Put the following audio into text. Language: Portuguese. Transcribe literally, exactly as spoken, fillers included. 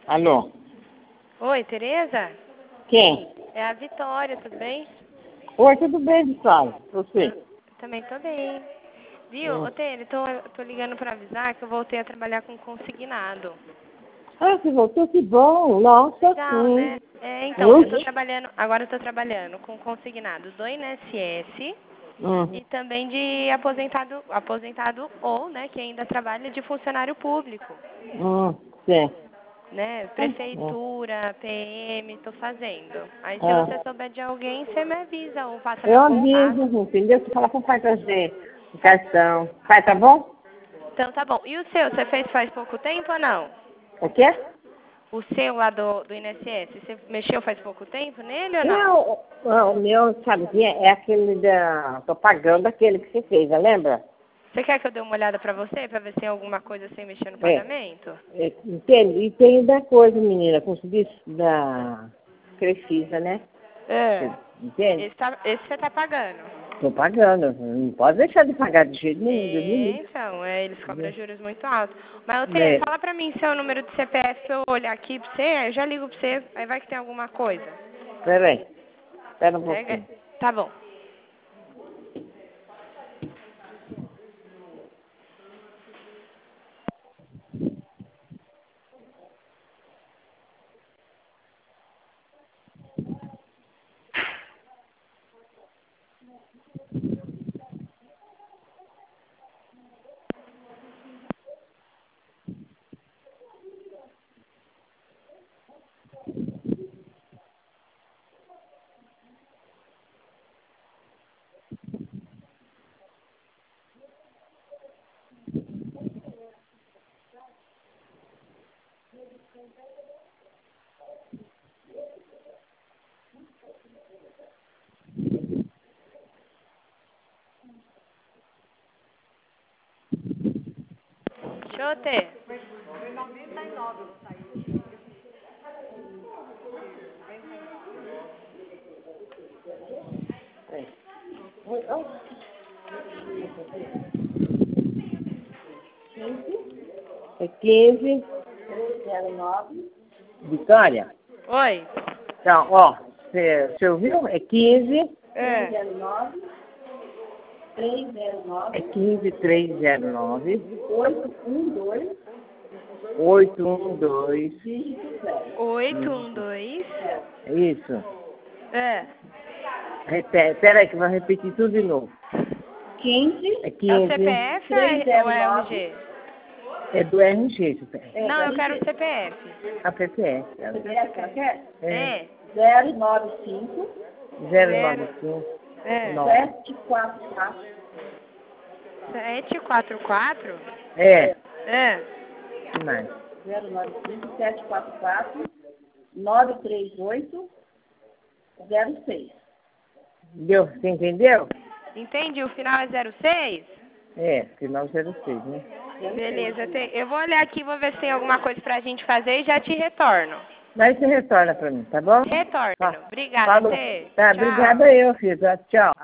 Alô? Oi, Tereza? Quem? É a Vitória, tudo bem? Oi, tudo bem, Vitória? Você? Eu também tô bem. Viu? Hum. Ô, Tere, tô, tô ligando pra avisar que eu voltei a trabalhar com consignado. Ah, você voltou? Que bom. Nossa, Legal, sim. né? É, então, eu tô Hum? trabalhando, agora eu tô trabalhando com consignados do I N S S Hum. e também de aposentado, aposentado ou, né, que ainda trabalha de funcionário público. Hum. Sim. Né? Hum. Prefeitura, P M, tô fazendo. Aí se Ah. você souber de alguém, você me avisa ou passa Eu meu contato. aviso, entendeu? Você fala com o pai trazer o cartão. Pai, tá bom? Então tá bom. E o seu, você fez faz pouco tempo ou não? O quê? O seu lá do, do I N S S, você mexeu faz pouco tempo nele ou não? Não, o, o meu, sabe, é aquele da... Tô pagando aquele que você fez, lembra? Você quer que eu dê uma olhada pra você, pra ver se tem alguma coisa sem mexer no É. pagamento? É, entende? E tem da coisa, menina, como se diz, da Crefisa, né? É. Você entende? Esse, tá, esse você tá pagando. Tô pagando. Não pode deixar de pagar de jeito nenhum, Deus me É, livre. então, é, eles cobram juros muito altos. Mas, ô, Tê, É. fala pra mim seu número de C P F pra eu olhar aqui pra você, aí eu já ligo pra você, aí vai que tem alguma coisa. Peraí. Espera um Pega. pouquinho. Tá bom. Deixa eu ter. É. Oi, oi. É quinze. zero nove. Vitória? Oi. Então, ó. Você você ouviu? É quinze. É. zero nove. três zero nove. É quinze, três zero nove. oito um dois. oito um dois. Oito um dois. É isso. É. Repete. Peraí que eu vou repetir tudo de novo. quinze. É É o C P quinze. F ou é ou é R G? É do R G, C P F. Não, eu quero o C P F. A P P S. C P F. É. É. zero nove cinco. zero nove cinco. É. sete quatro quatro. Sete quatro quatro? É. É. Que mais? zero nove cinco, sete quatro quatro, nove três oito, zero seis. Deu? Você entendeu? Entendi. O final é zero seis? É, final zero seis, né? Beleza. Tem- Eu vou olhar aqui, vou ver se tem alguma coisa pra gente fazer e já te retorno. Daí você retorna pra mim, tá bom? Retorno. Tá. Obrigada, Falou. Tê. Tá, Tchau. obrigada eu, filho. Tchau.